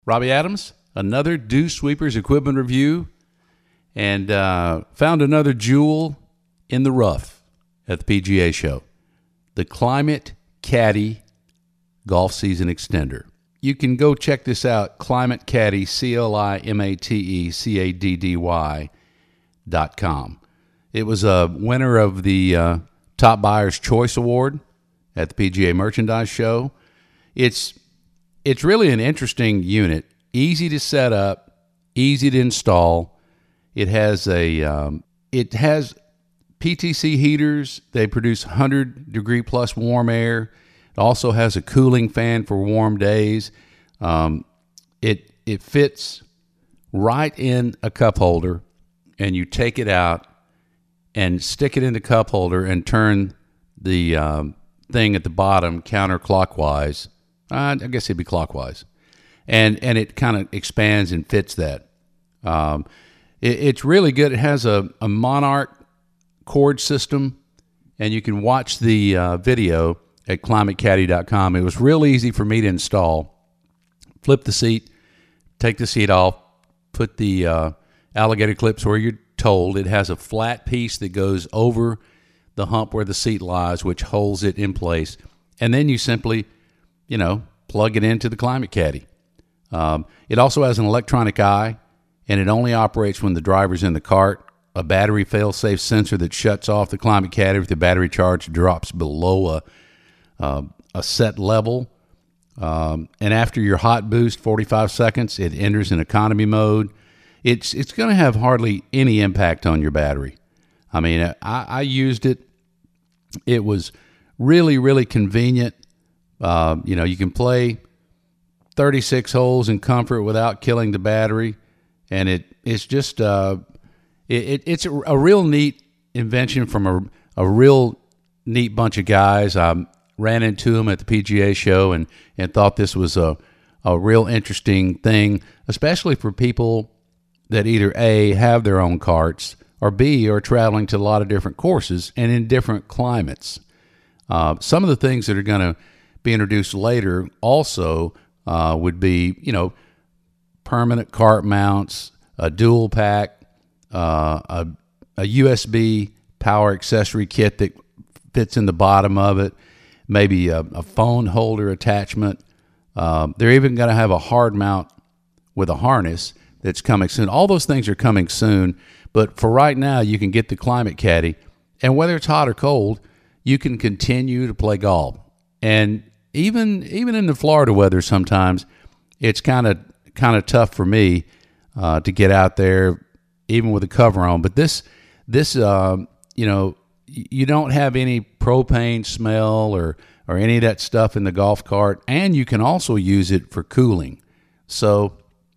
Robbie Adams, another Dew Sweepers equipment review, and found another jewel in the rough at the PGA show. The Climate Caddy Golf Season Extender. You can go check this out, Climate Caddy, ClimateCaddy.com. It was a winner of the Top Buyer's Choice Award at the PGA Merchandise Show. It's really an interesting unit, easy to set up, easy to install. It has PTC heaters. They produce 100-degree plus warm air. It also has a cooling fan for warm days. It fits right in a cup holder, and you take it out and stick it in the cup holder and turn the thing at the bottom counterclockwise. I guess it'd be clockwise. And it kind of expands and fits that. It's really good. It has a Monarch cord system, and you can watch the video at ClimateCaddy.com. It was real easy for me to install. Flip the seat, take the seat off, put the alligator clips where you're told. It has a flat piece that goes over the hump where the seat lies, which holds it in place. And then you simply, plug it into the Climate Caddy. It also has an electronic eye, and it only operates when the driver's in the cart. A battery fail-safe sensor that shuts off the Climate Caddy if the battery charge drops below a set level. And after your hot boost, 45 seconds, it enters in economy mode. It's going to have hardly any impact on your battery. I mean, I used it. It was really, really convenient. You can play 36 holes in comfort without killing the battery, and it's just it's a real neat invention from a real neat bunch of guys. I ran into them at the PGA show and thought this was a real interesting thing, especially for people that either A, have their own carts, or B, are traveling to a lot of different courses and in different climates. Some of the things that are going to be introduced later also would be, permanent cart mounts, a dual pack, a USB power accessory kit that fits in the bottom of it, maybe a phone holder attachment. They're even going to have a hard mount with a harness that's coming soon. All those things are coming soon, but for right now, you can get the Climate Caddy, and whether it's hot or cold, you can continue to play golf. And even in the Florida weather, sometimes it's kind of tough for me to get out there, even with a cover on. But this you don't have any propane smell or any of that stuff in the golf cart, and you can also use it for cooling. So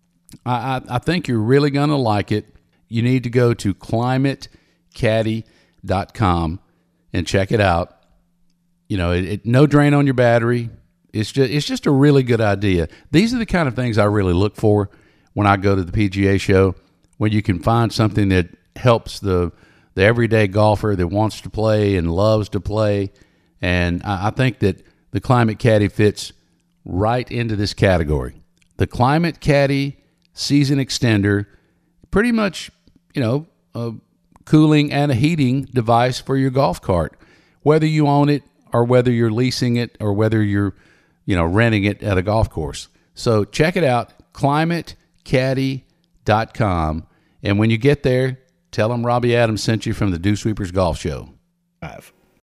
I think you're really going to like it. You need to go to ClimateCaddy.com and check it out. No drain on your battery. It's just a really good idea. These are the kind of things I really look for when I go to the PGA show, when you can find something that helps the everyday golfer that wants to play and loves to play. And I think that the Climate Caddy fits right into this category. The Climate Caddy Season Extender, pretty much, a cooling and a heating device for your golf cart, whether you own it or whether you're leasing it or whether you're, renting it at a golf course. So check it out, ClimateCaddy.com. And when you get there, tell them Robbie Adams sent you from the Dew Sweepers Golf Show.